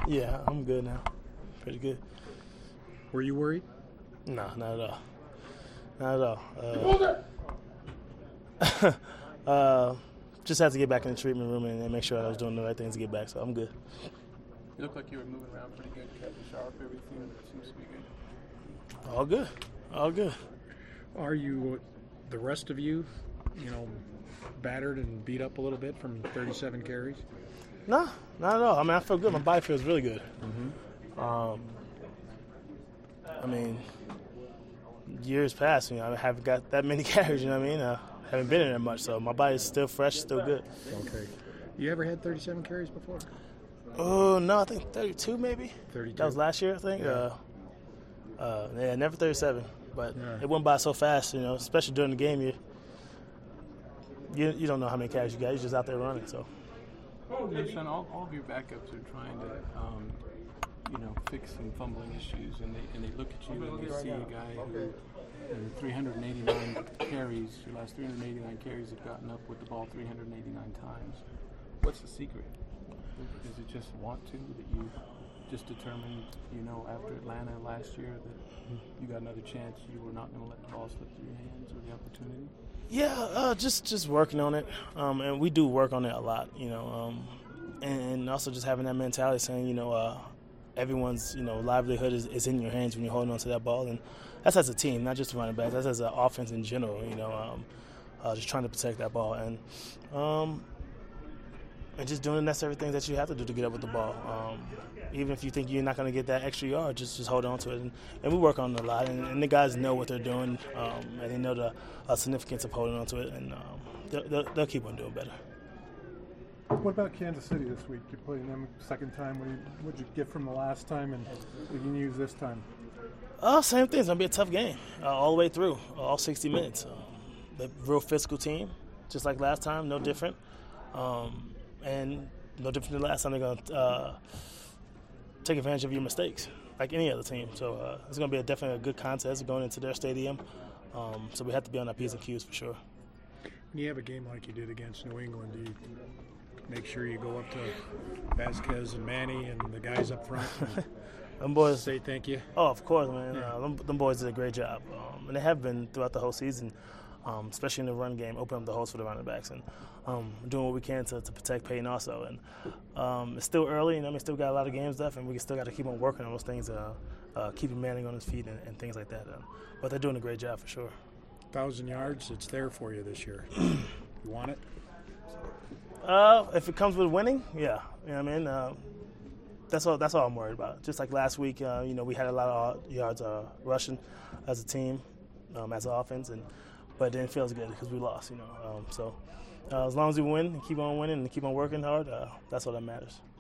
Yeah, I'm good now. Pretty good. Were you worried? No, not at all. Not at all. Just had to get back in the treatment room and make sure I was doing the right things to get back, so I'm good. You look like you were moving around pretty good, kept you sharp, everything seems to be good. All good. All good. Are you, the rest of you, battered and beat up a little bit from 37 carries? No, not at all. I mean, I feel good. My body feels really good. Mm-hmm. I mean, years past, I haven't got that many carries, you know what I mean? I haven't been in there much, so my body's still fresh, still good. Okay. You ever had 37 carries before? Oh, no, I think 32 maybe. 32? That was last year, I think. Yeah. Never 37. But Yeah. it went by so fast, especially during the game. You don't know how many carries you got. You're just out there running, so. Your son, all of your backups are trying to, fix some fumbling issues, and they look at you and they see a guy who, in 389 carries, your last 389 carries have gotten up with the ball 389 times. What's the secret? Is it just want to, that you just determined, after Atlanta last year that you got another chance, you were not going to let the ball slip through your hands or the opportunity? Yeah, just working on it, and we do work on it a lot, and also just having that mentality saying, everyone's, livelihood is in your hands when you're holding on to that ball, and that's as a team, not just running backs, that's as an offense in general, just trying to protect that ball, and just doing the necessary things that you have to do to get up with the ball. Even if you think you're not going to get that extra yard, just hold on to it. And we work on it a lot, and the guys know what they're doing, and they know the significance of holding on to it, and they'll keep on doing better. What about Kansas City this week? You're playing them second time. What did you get from the last time, and what you can use this time? Same thing. It's going to be a tough game all the way through, all 60 minutes. The real physical team, just like last time, no different. And no different than last time. They're going to take advantage of your mistakes, like any other team. So it's going to be definitely a good contest going into their stadium. So we have to be on our P's and Q's for sure. When you have a game like you did against New England, do you make sure you go up to Vasquez and Manny and the guys up front and them boys say thank you? Oh, of course, man. Yeah. Them boys did a great job. And they have been throughout the whole season, especially in the run game, opening up the holes for the running backs and doing what we can to protect Peyton also. And it's still early, we still got a lot of games left, and we still got to keep on working on those things, keeping Manning on his feet and things like that. But they're doing a great job for sure. 1,000 yards, it's there for you this year. You want it? If it comes with winning, yeah. You know what I mean? That's all I'm worried about. Just like last week, we had a lot of yards rushing as a team, as an offense, but it didn't feel as good because we lost, So as long as we win and keep on winning and keep on working hard, that's all that matters.